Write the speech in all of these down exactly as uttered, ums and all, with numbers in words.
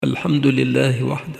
الحمد لله وحده،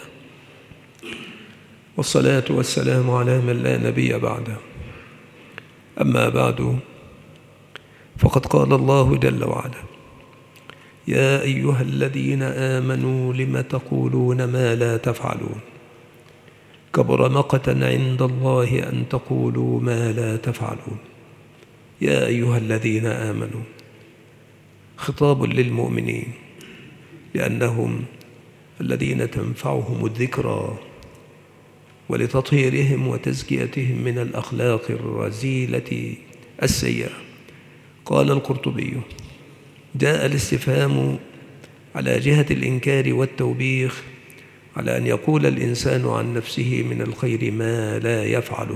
والصلاة والسلام على من لا نبي بعده. أما بعد، فقد قال الله جل وعلا: يا أيها الذين آمنوا لم تقولون ما لا تفعلون، كبر مقتا عند الله أن تقولوا ما لا تفعلون. يا أيها الذين آمنوا خطاب للمؤمنين، لأنهم الذين تنفعهم الذكرى، ولتطهيرهم وتزكيتهم من الأخلاق الرذيلة السيئة. قال القرطبي: جاء الاستفهام على جهة الإنكار والتوبيخ، على أن يقول الإنسان عن نفسه من الخير ما لا يفعله.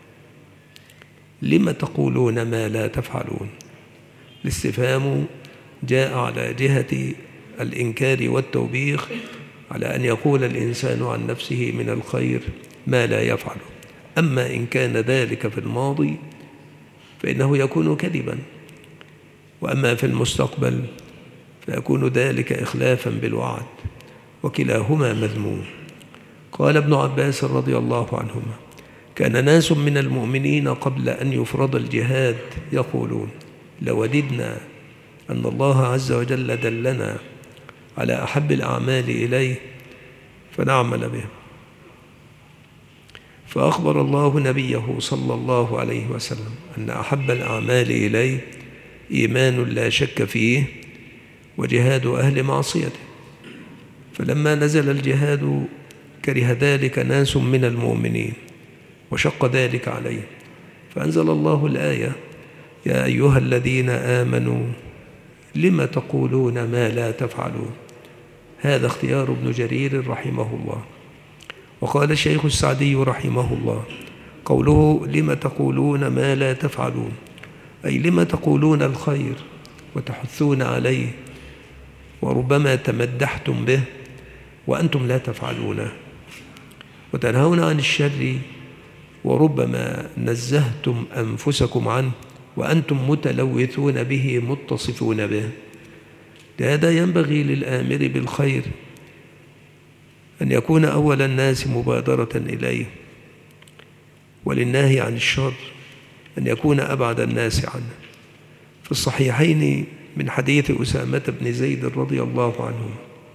لم تقولون ما لا تفعلون؟ الاستفهام جاء على جهة الإنكار والتوبيخ، على أن يقول الإنسان عن نفسه من الخير ما لا يفعله. أما إن كان ذلك في الماضي فإنه يكون كذبا، وأما في المستقبل فيكون ذلك إخلافا بالوعد، وكلاهما مذموم. قال ابن عباس رضي الله عنهما: كان ناس من المؤمنين قبل أن يفرض الجهاد يقولون: لوددنا أن الله عز وجل دلنا على أحب الأعمال إليه فنعمل به. فأخبر الله نبيه صلى الله عليه وسلم أن أحب الأعمال إليه إيمان لا شك فيه، وجهاد أهل معصيته. فلما نزل الجهاد كره ذلك ناس من المؤمنين، وشق ذلك عليه، فأنزل الله الآية: يا أيها الذين آمنوا لم تقولون ما لا تفعلون. هذا اختيار ابن جرير رحمه الله. وقال الشيخ السعدي رحمه الله: قوله لم تقولون ما لا تفعلون، أي لم تقولون الخير وتحثون عليه، وربما تمدحتم به وأنتم لا تفعلونه، وتنهون عن الشر وربما نزهتم أنفسكم عنه وأنتم متلوثون به متصفون به. لهذا ينبغي للآمر بالخير أن يكون أول الناس مبادرة إليه، وللناهي عن الشر أن يكون أبعد الناس عنه. في الصحيحين من حديث أسامة بن زيد رضي الله عنه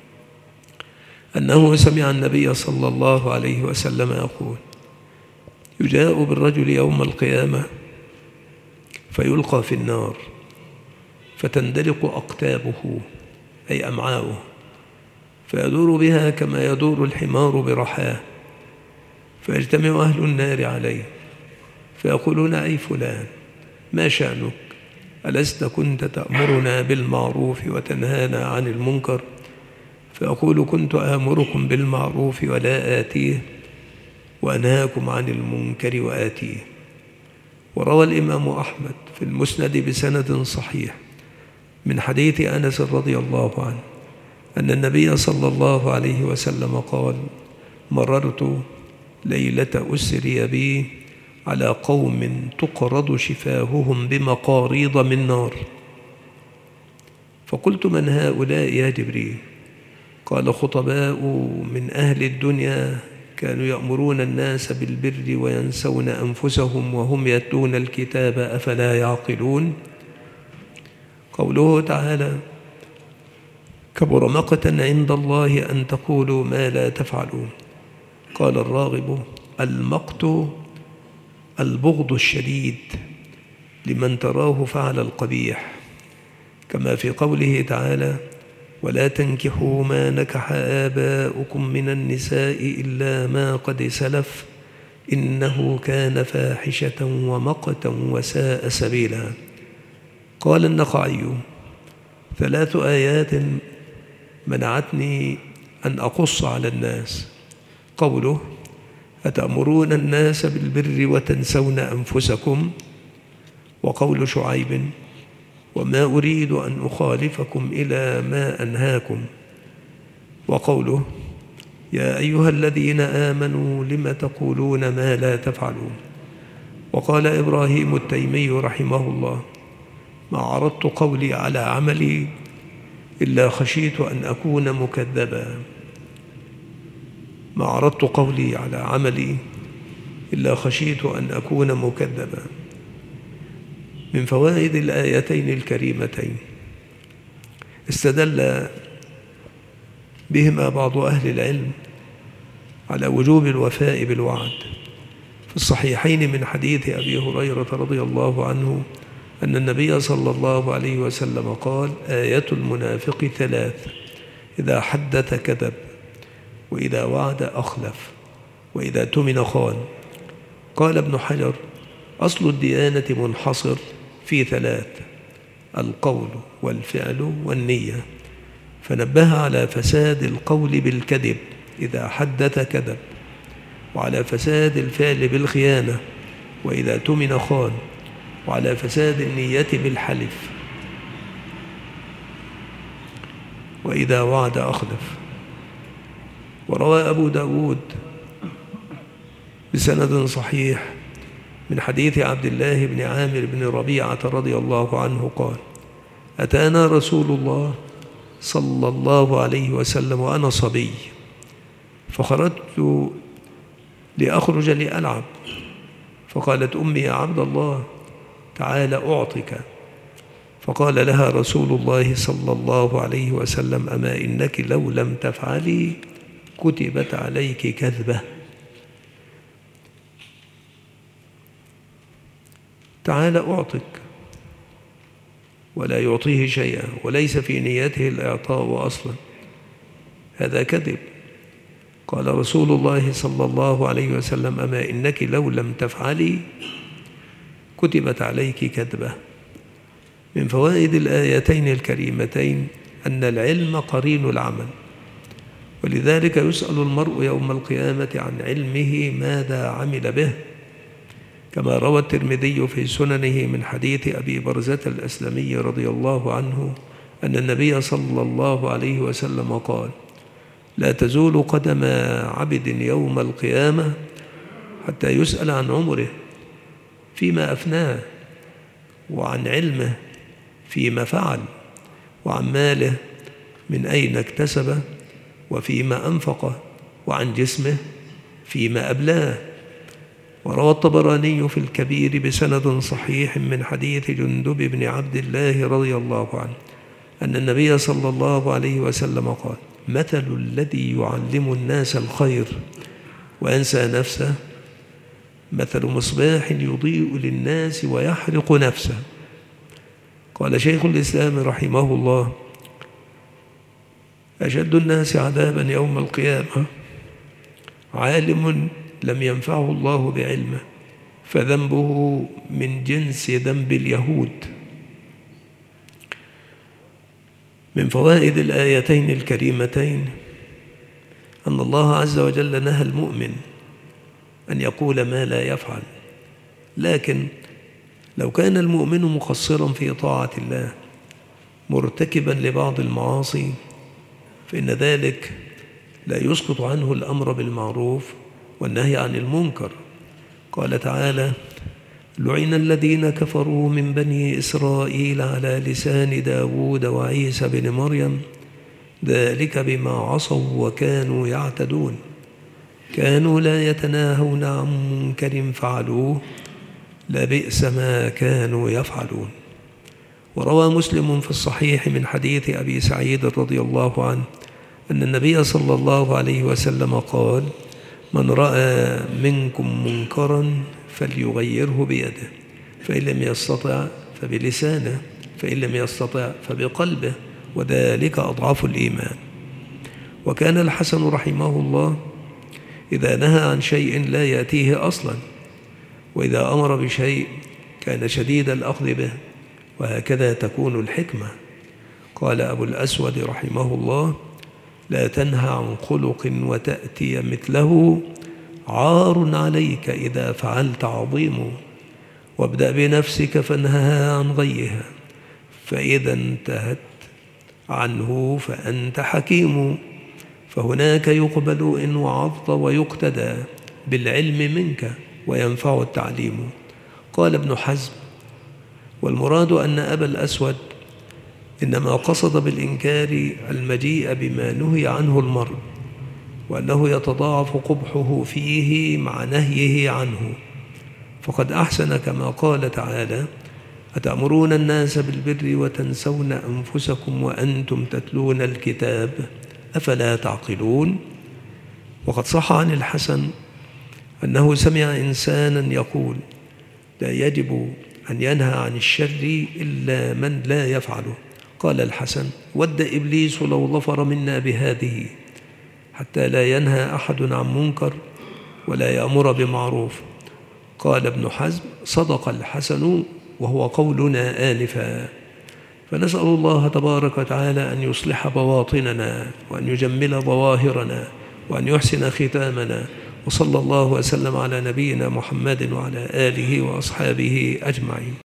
أنه سمع النبي صلى الله عليه وسلم يقول: يجاء بالرجل يوم القيامة فيلقى في النار فتندلق أقتابه، أي أمعاؤه، فيدور بها كما يدور الحمار برحاه، فيجتمع أهل النار عليه فيقولون: أي فلان، ما شأنك؟ ألست كنت تأمرنا بالمعروف وتنهانا عن المنكر؟ فيقول: كنت آمركم بالمعروف ولا آتيه، وأنهاكم عن المنكر وآتيه. وروى الإمام أحمد في المسند بسند صحيح من حديث أنس رضي الله عنه أن النبي صلى الله عليه وسلم قال: مررت ليلة أسري بي على قوم تقرض شفاههم بمقاريض من نار، فقلت: من هؤلاء يا جبريل؟ قال: خطباء من أهل الدنيا كانوا يأمرون الناس بالبر وينسون أنفسهم وهم يتلون الكتاب أفلا يعقلون. قوله تعالى: كبر مقتا عند الله أن تقولوا ما لا تفعلون. قال الراغب: المقت البغض الشديد لمن تراه فعل القبيح، كما في قوله تعالى: ولا تنكحوا ما نكح آباؤكم من النساء إلا ما قد سلف إنه كان فاحشة ومقتا وساء سبيلا. قال النخعي: ثلاث آيات منعتني أن أقص على الناس. قوله: أتأمرون الناس بالبر وتنسون أنفسكم. وقول شعيب: وما أريد أن أخالفكم إلى ما أنهاكم. وقوله: يا أيها الذين آمنوا لم تقولون ما لا تفعلون. وقال إبراهيم التيمي رحمه الله: ما عرضت قولي على عملي إلا خشيت أن أكون مكذبا. ما عرضت قولي على عملي إلا خشيت أن أكون مكذبا. من فوائد الآيتين الكريمتين استدل بهما بعض أهل العلم على وجوب الوفاء بالوعد. في الصحيحين من حديث أبي هريرة رضي الله عنه أن النبي صلى الله عليه وسلم قال: آية المنافق ثلاث: إذا حدث كذب، وإذا وعد أخلف، وإذا اؤتمن خان. قال ابن حجر: أصل الديانة منحصر في ثلاث: القول والفعل والنية، فنبه على فساد القول بالكذب إذا حدث كذب، وعلى فساد الفعل بالخيانة وإذا اؤتمن خان، وعلى فساد النية بالحلف وإذا وعد أخلف. وروى أبو داود بسند صحيح من حديث عبد الله بن عامر بن ربيعة رضي الله عنه قال: أتانا رسول الله صلى الله عليه وسلم وأنا صبي، فخرجت لأخرج لألعب، فقالت أمي: يا عبد الله تعال أعطك. فقال لها رسول الله صلى الله عليه وسلم: أما إنك لو لم تفعلي كتبت عليك كذبة. تعال أعطك، ولا يعطيه شيئا وليس في نيته الإعطاء أصلا، هذا كذب. قال رسول الله صلى الله عليه وسلم: أما إنك لو لم تفعلي كتبت عليك كذبة. من فوائد الآيتين الكريمتين أن العلم قرين العمل، ولذلك يسأل المرء يوم القيامة عن علمه ماذا عمل به، كما روى الترمذي في سننه من حديث أبي برزة الأسلمي رضي الله عنه أن النبي صلى الله عليه وسلم قال: لا تزول قدم عبد يوم القيامة حتى يسأل عن عمره فيما أفناه، وعن علمه فيما فعل، وعن ماله من أين اكتسبه وفيما أنفقه، وعن جسمه فيما أبلاه. وروى الطبراني في الكبير بسند صحيح من حديث جندب بن عبد الله رضي الله عنه أن النبي صلى الله عليه وسلم قال: مثل الذي يعلم الناس الخير وينسى نفسه مثل مصباح يضيء للناس ويحرق نفسه. قال شيخ الإسلام رحمه الله: أشد الناس عذابا يوم القيامة عالم لم ينفعه الله بعلمه فذنبه من جنس ذنب اليهود. من فوائد الآيتين الكريمتين أن الله عز وجل نهى المؤمن أن يقول ما لا يفعل، لكن لو كان المؤمن مقصرا في طاعة الله مرتكبا لبعض المعاصي فإن ذلك لا يسقط عنه الأمر بالمعروف والنهي عن المنكر. قال تعالى: لعن الذين كفروا من بني إسرائيل على لسان داود وعيسى بن مريم ذلك بما عصوا وكانوا يعتدون كانوا لا يتناهون عن منكر فعلوه لبئس ما كانوا يفعلون. وروى مسلم في الصحيح من حديث أبي سعيد رضي الله عنه أن النبي صلى الله عليه وسلم قال: من رأى منكم منكرا فليغيره بيده، فإن لم يستطع فبلسانه، فإن لم يستطع فبقلبه، وذلك أضعف الإيمان. وكان الحسن رحمه الله إذا نهى عن شيء لا يأتيه أصلا، وإذا أمر بشيء كان شديد الأخذ به، وهكذا تكون الحكمة. قال أبو الأسود رحمه الله: لا تنهى عن خلق وتأتي مثله عار عليك إذا فعلت عظيم، وابدأ بنفسك فانهها عن غيها، فإذا انتهت عنه فأنت حكيم، فهناك يقبل إن وعظت ويقتدى بالعلم منك وينفع التعليم. قال ابن حزم: والمراد أن أبا الأسود إنما قصد بالإنكار المجيء بما نهي عنه المرء، وأنه يتضاعف قبحه فيه مع نهيه عنه، فقد أحسن كما قال تعالى: أتأمرون الناس بالبر وتنسون أنفسكم وأنتم تتلون الكتاب أفلا تعقلون. وقد صح عن الحسن أنه سمع إنسانا يقول: لا يجب أن ينهى عن الشر إلا من لا يفعله. قال الحسن: ود إبليس لو ظفر منا بهذه، حتى لا ينهى أحد عن منكر ولا يأمر بمعروف. قال ابن حزم: صدق الحسن وهو قولنا آنفا. فنسأل الله تبارك وتعالى أن يصلح بواطننا وأن يجمل ظواهرنا وأن يحسن ختامنا، وصلى الله وسلم على نبينا محمد وعلى آله وأصحابه أجمعين.